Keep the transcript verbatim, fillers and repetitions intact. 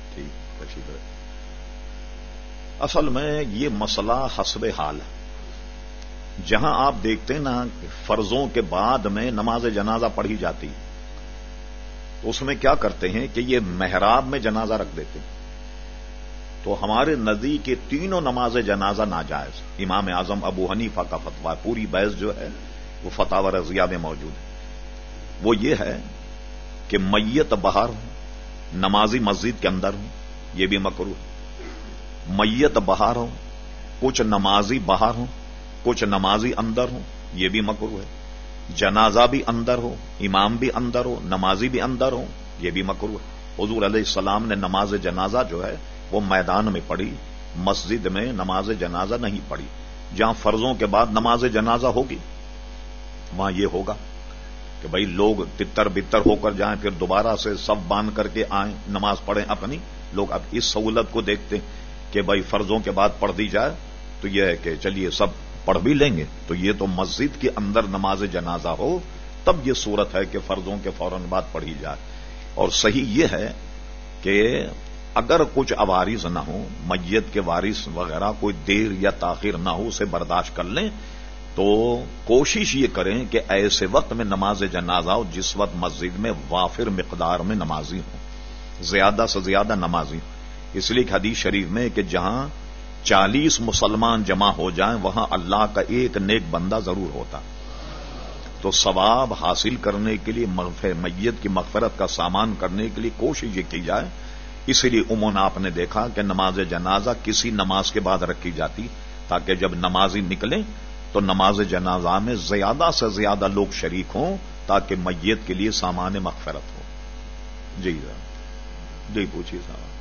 ٹھیک تشریف رکھیں۔ اصل میں یہ مسئلہ حسب حال ہے۔ جہاں آپ دیکھتے ہیں نا فرضوں کے بعد میں نماز جنازہ پڑھی جاتی تو اس میں کیا کرتے ہیں کہ یہ محراب میں جنازہ رکھ دیتے ہیں، تو ہمارے نزدیک کے تینوں نماز جنازہ ناجائز۔ امام اعظم ابو حنیفہ کا فتویٰ، پوری بحث جو ہے وہ فتاوی رضیہ میں موجود ہے، وہ یہ ہے کہ میت باہر ہو، نمازی مسجد کے اندر ہو، یہ بھی مکروہ ہے۔ میت باہر ہو، کچھ نمازی باہر ہوں، کچھ نمازی اندر ہوں، یہ بھی مکروہ ہے۔ جنازہ بھی اندر ہو، امام بھی اندر ہو، نمازی بھی اندر ہو، یہ بھی مکروہ ہے۔ حضور علیہ السلام نے نماز جنازہ جو ہے وہ میدان میں پڑھی، مسجد میں نماز جنازہ نہیں پڑھی۔ جہاں فرضوں کے بعد نماز جنازہ ہوگی وہاں یہ ہوگا کہ بھئی لوگ تتر بتر ہو کر جائیں، پھر دوبارہ سے سب باندھ کر کے آئیں، نماز پڑھیں اپنی۔ لوگ اب اس سہولت کو دیکھتے ہیں کہ بھئی فرضوں کے بعد پڑھ دی جائے تو یہ ہے کہ چلیے سب پڑھ بھی لیں گے، تو یہ تو مسجد کے اندر نماز جنازہ ہو تب یہ صورت ہے کہ فرضوں کے فوراً بعد پڑھی جائے۔ اور صحیح یہ ہے کہ اگر کچھ عوارض نہ ہو، میت کے وارث وغیرہ کوئی دیر یا تاخیر نہ ہو، اسے برداشت کر لیں، تو کوشش یہ کریں کہ ایسے وقت میں نماز جنازہ ہو جس وقت مسجد میں وافر مقدار میں نمازی ہوں، زیادہ سے زیادہ نمازی ہوں۔ اس لیے کہ حدیث شریف میں کہ جہاں چالیس مسلمان جمع ہو جائیں وہاں اللہ کا ایک نیک بندہ ضرور ہوتا۔ تو ثواب حاصل کرنے کے لیے میت کی مغفرت کا سامان کرنے کے لیے کوشش یہ کی جائے۔ اسی لیے عموماً آپ نے دیکھا کہ نماز جنازہ کسی نماز کے بعد رکھی جاتی تاکہ جب نمازی نکلیں تو نماز جنازہ میں زیادہ سے زیادہ لوگ شریک ہوں تاکہ میت کے لیے سامان مغفرت ہو۔ جی جی پوچھیے صاحب۔